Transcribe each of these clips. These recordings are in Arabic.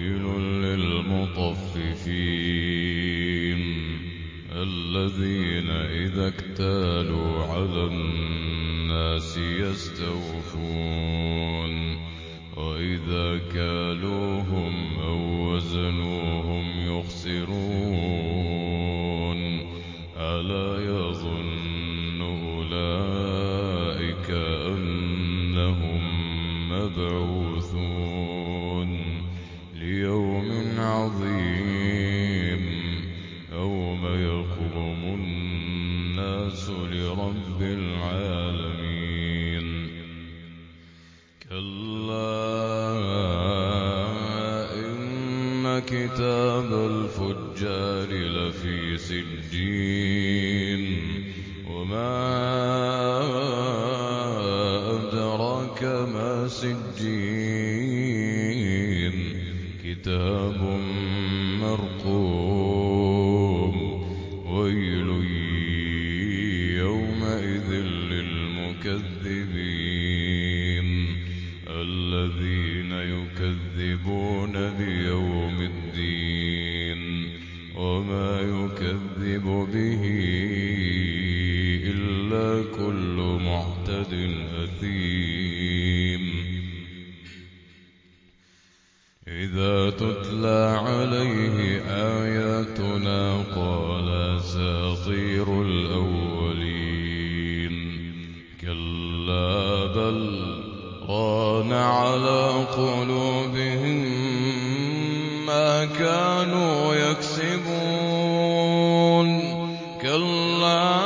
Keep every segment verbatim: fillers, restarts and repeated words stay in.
ويل للمطففين الذين إذا اكتالوا على الناس يستوفون وإذا كالوهم أو وزنوهم يخسرون ألا يظن أولئك أنهم مبعوثون ليوم عظيم يوم يقوم الناس لرب العالمين كلا إن كتاب الفجار لفي سجين وما أدراك ما سجين كتاب مرقوم ويل يومئذ للمكذبين الذين يكذبون بيوم الدين وما يكذب به إلا كل معتد أثيم إذا تتلى عليه آياتنا قال أساطير الأولين كلا بل ران على قلوبهم ما كانوا يكسبون كلا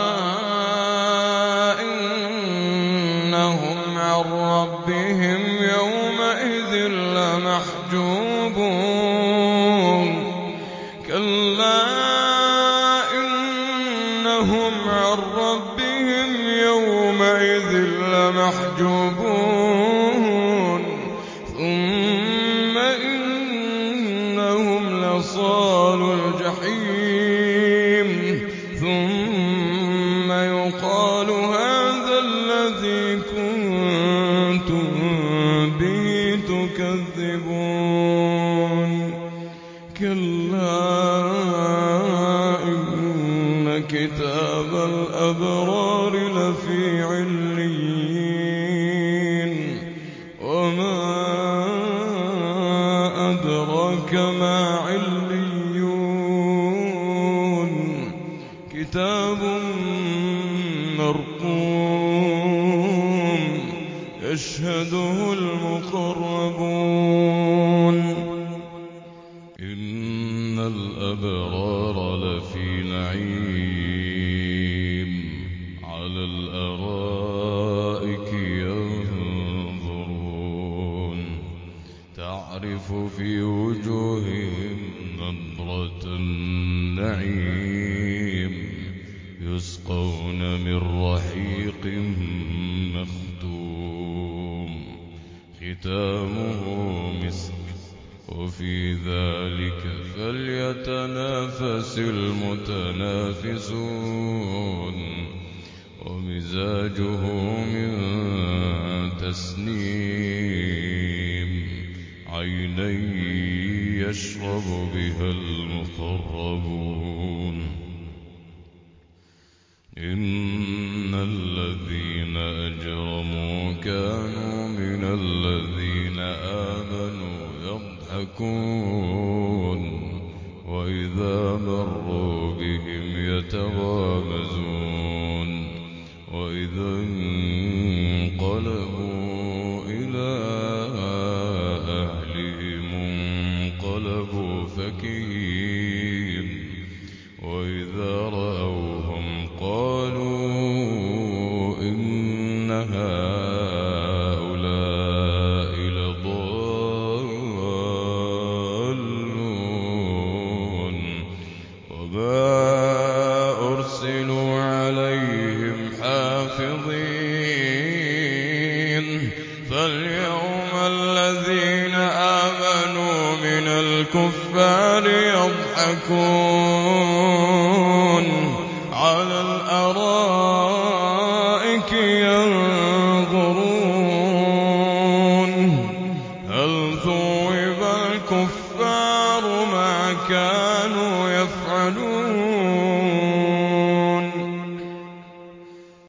إنهم عن ربهم يومئذ لمحجوبون كلا إنهم عن ربهم يومئذ لمحجوبون ثم إنهم لصالو الجحيم ثم يقال هذا الذي كنتم به تكذبون كلا إن كتاب الأبرار لفي عليين وما أدراك ما عليون كتاب مرقوم يشهده المقربون إن الأبرار لفي نعيم على الأرائك ينظرون تعرف في وجوههم نضرة النعيم يسقون من رحيق مختوم ختامه مسك وفي ذلك فليتنافس المتنافسون ومزاجه من تسنيم عينا يشرب بها المقربون إن الذين أجرموا كانوا من الذين آمنوا يضحكون وإذا مروا بهم يتغامزون وإذا انقلبوا إلى أهلهم انقلبوا فكهين وإذا رأوهم قالوا إن هؤلاء لضالون وما أرسلوا عليهم حافظين فاليوم الذين آمنوا من الكفار يضحكون على الأرائك ينظرون هل ثوب الكفار الكفار ما كانوا يفعلون